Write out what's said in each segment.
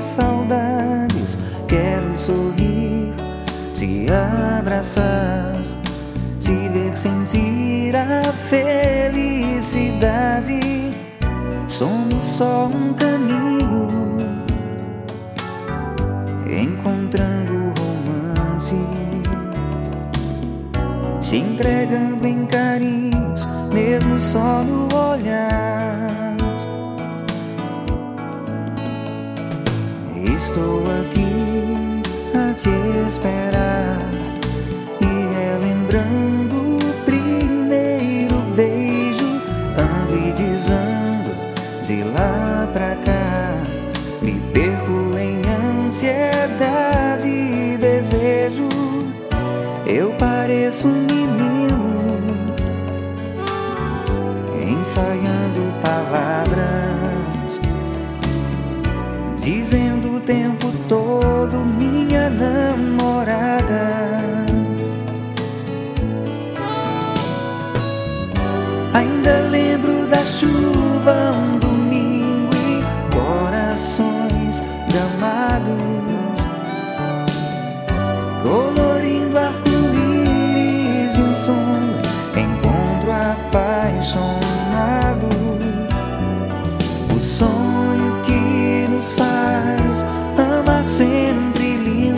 saudades. Quero sorrir, te abraçar, te ver sentir a felicidade. Somos só um caminho, encontrando romance, se entregando em carinhos, mesmo só no olhar. Estou aqui a te esperar e relembrando o primeiro beijo. Ando e desando de lá pra cá, me perco em ansiedade e desejo. Eu pareço um menino ensaiando palavras, dizendo o tempo todo minha namorada. Ainda lembro da chuva, um domingo e corações gramados, colorindo arco-íris de um sonho, encontro apaixonado. O sonho que nos faz amar sempre lindo.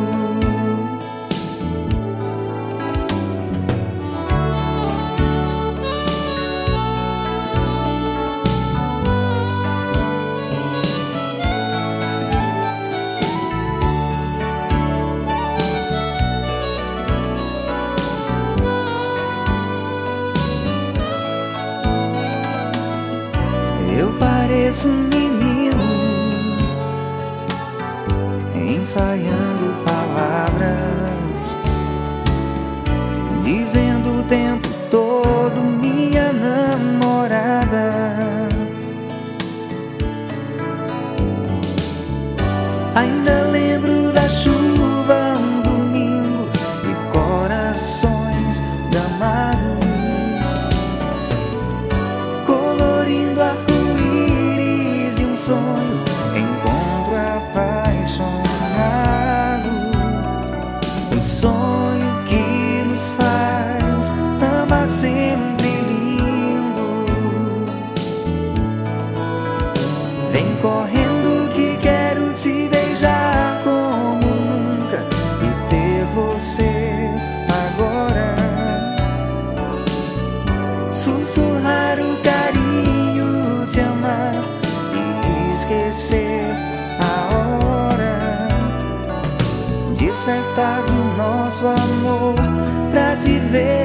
Eu pareço um menino ensaiando palavras, dizendo o tempo todo minha namorada. Ainda lembro da chuva, um domingo e corações gramados, colorindo arco-íris de um sonho, encontro apaixonado. O sonho que nos faz amar sempre lindo. Vem correndo que quero te beijar como nunca e ter você agora. Sussurrar o carinho, te amar e esquecer a hora. Despertar do nosso amor pra te ver